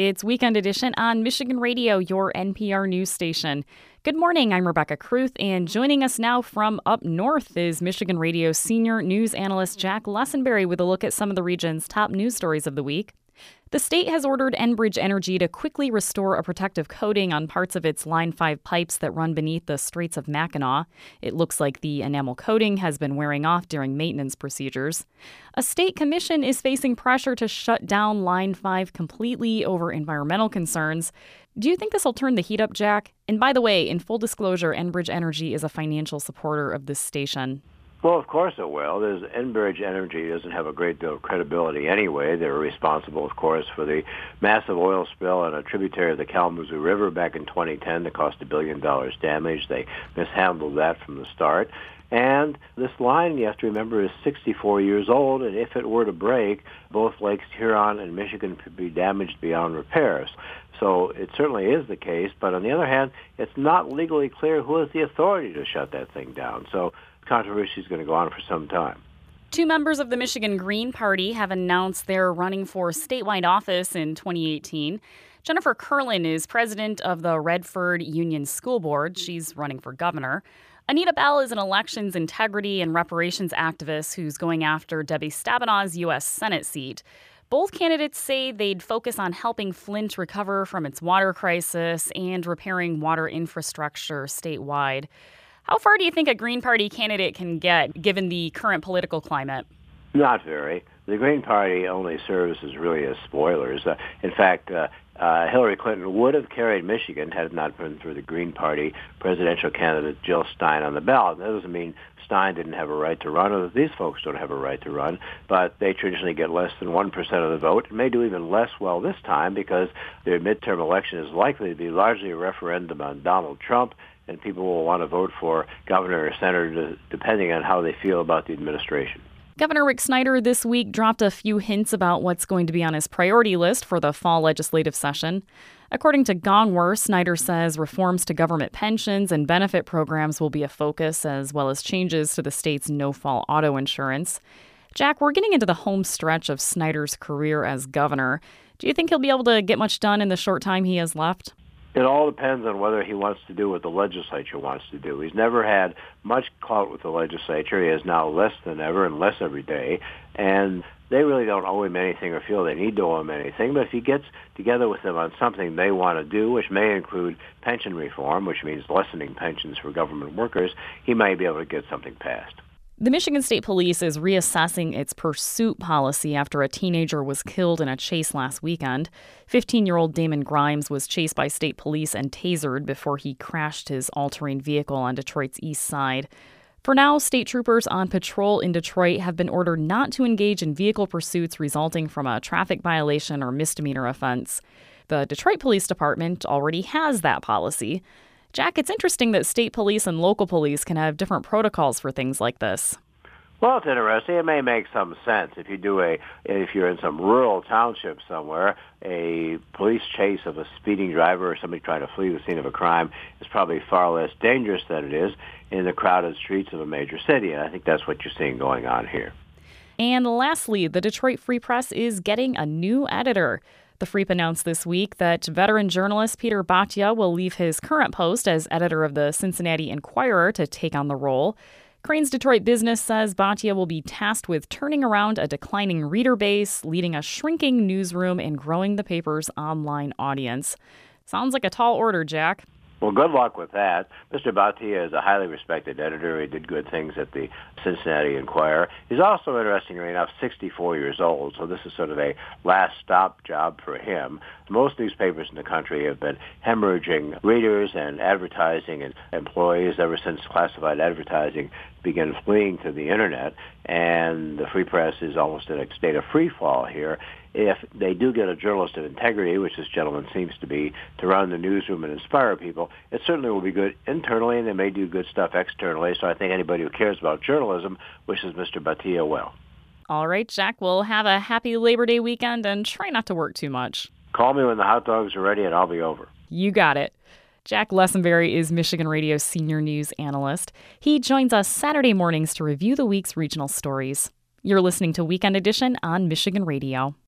It's Weekend Edition on Michigan Radio, your NPR news station. Good morning, I'm Rebecca Kruth, and joining us now from up north is Michigan Radio senior news analyst Jack Lessenberry with a look at some of the region's top news stories of the week. The state has ordered Enbridge Energy to quickly restore a protective coating on parts of its Line 5 pipes that run beneath the Straits of Mackinac. It looks like the enamel coating has been wearing off during maintenance procedures. A state commission is facing pressure to shut down Line 5 completely over environmental concerns. Do you think this will turn the heat up, Jack? And by the way, in full disclosure, Enbridge Energy is a financial supporter of this station. Well, of course it will. Enbridge Energy doesn't have a great deal of credibility anyway. They were responsible, of course, for the massive oil spill on a tributary of the Kalamazoo River back in 2010 that cost $1 billion damage. They mishandled that from the start. And this line, you have to remember, is 64 years old, and if it were to break, both Lakes Huron and Michigan could be damaged beyond repairs. So it certainly is the case, but on the other hand, it's not legally clear who has the authority to shut that thing down. So controversy is going to go on for some time. Two members of the Michigan Green Party have announced they're running for statewide office in 2018. Jennifer Kerlin is president of the Redford Union School Board. She's running for governor. Anita Bell is an elections integrity and reparations activist who's going after Debbie Stabenow's U.S. Senate seat. Both candidates say they'd focus on helping Flint recover from its water crisis and repairing water infrastructure statewide. How far do you think a Green Party candidate can get, given the current political climate? Not very. The Green Party only serves as really as spoilers. In fact, Hillary Clinton would have carried Michigan had it not been for the Green Party presidential candidate Jill Stein on the ballot. That doesn't mean Stein didn't have a right to run, or that these folks don't have a right to run, but they traditionally get less than 1% of the vote, and may do even less well this time because their midterm election is likely to be largely a referendum on Donald Trump, and people will want to vote for governor or senator depending on how they feel about the administration. Governor Rick Snyder this week dropped a few hints about what's going to be on his priority list for the fall legislative session. According to Gongwer, Snyder says reforms to government pensions and benefit programs will be a focus, as well as changes to the state's no-fault auto insurance. Jack, we're getting into the home stretch of Snyder's career as governor. Do you think he'll be able to get much done in the short time he has left? It all depends on whether he wants to do what the legislature wants to do. He's never had much clout with the legislature. He has now less than ever and less every day. And they really don't owe him anything or feel they need to owe him anything. But if he gets together with them on something they want to do, which may include pension reform, which means lessening pensions for government workers, he might be able to get something passed. The Michigan State Police is reassessing its pursuit policy after a teenager was killed in a chase last weekend. 15-year-old Damon Grimes was chased by state police and tasered before he crashed his all-terrain vehicle on Detroit's east side. For now, state troopers on patrol in Detroit have been ordered not to engage in vehicle pursuits resulting from a traffic violation or misdemeanor offense. The Detroit Police Department already has that policy. Jack, it's interesting that state police and local police can have different protocols for things like this. Well, it's interesting. It may make some sense. If you're in some rural township somewhere, a police chase of a speeding driver or somebody trying to flee the scene of a crime is probably far less dangerous than it is in the crowded streets of a major city. And I think that's what you're seeing going on here. And lastly, the Detroit Free Press is getting a new editor. The Freep announced this week that veteran journalist Peter Bhatia will leave his current post as editor of the Cincinnati Enquirer to take on the role. Crain's Detroit Business says Bhatia will be tasked with turning around a declining reader base, leading a shrinking newsroom, and growing the paper's online audience. Sounds like a tall order, Jack. Well, good luck with that. Mr. Bhatia is a highly respected editor. He did good things at the Cincinnati Enquirer. He's also, interestingly enough, 64 years old, so this is sort of a last-stop job for him. Most newspapers in the country have been hemorrhaging readers and advertising and employees ever since classified advertising began fleeing to the Internet, and the Free Press is almost in a state of free fall here. If they do get a journalist of integrity, which this gentleman seems to be, to run the newsroom and inspire people, it certainly will be good internally, and they may do good stuff externally. So I think anybody who cares about journalism wishes Mr. Bhatia well. All right, Jack, we'll have a happy Labor Day weekend and try not to work too much. Call me when the hot dogs are ready, and I'll be over. You got it. Jack Lessenberry is Michigan Radio's senior news analyst. He joins us Saturday mornings to review the week's regional stories. You're listening to Weekend Edition on Michigan Radio.